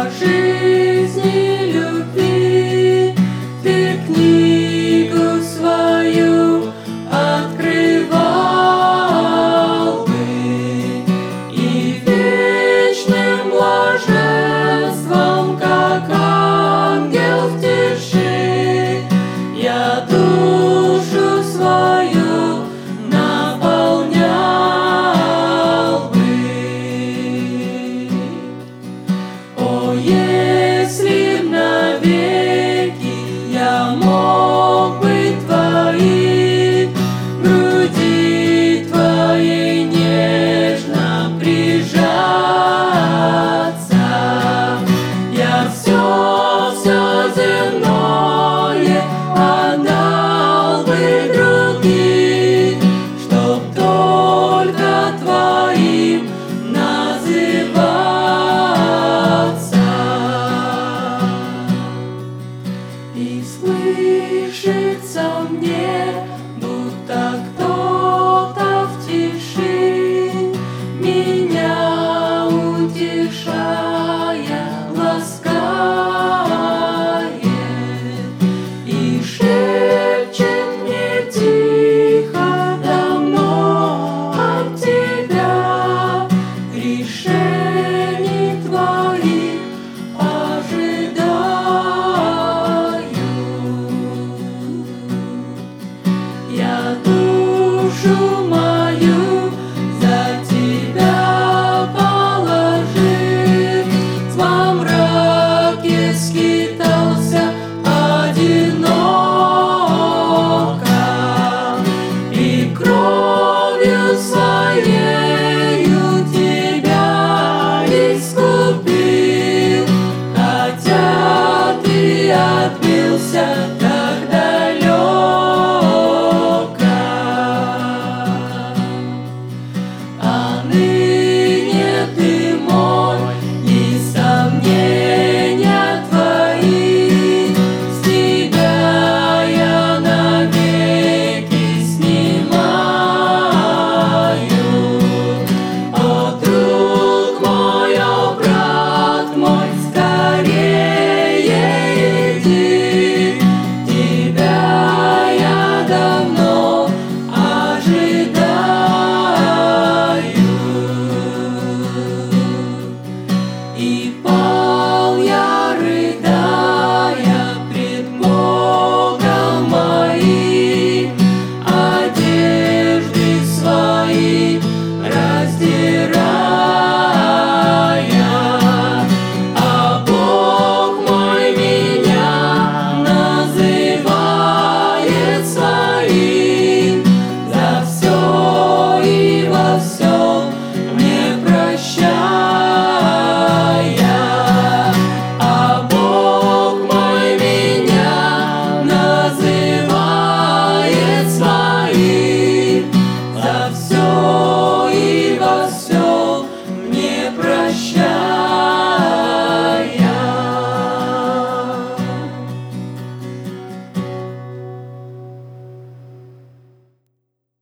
о жизни, любви, ты книгу свою открывал бы, и вечным блаженством, как ангел в тиши, я душу свою наполнял бы. О, если б навеки я мог быть твоим, груди твоей нежно прижаться, я все земное отдал бы другим, чтоб только твоим называться. И слышится мне, будто кто-то в тиши, меня утешая, ласкает и шепчет мне тихо: давно от тебя решений твоих ожидаю. Я душу мою за тебя положив, во мраке скитался одиноко, и кровью своею тебя искупил, хотя ты отбился так далеко. А ныне ты мой, и сомнения твои с тебя я навеки снимаю. О, друг мой, о, брат мой, скорее иди, тебя я давно ожидаю. И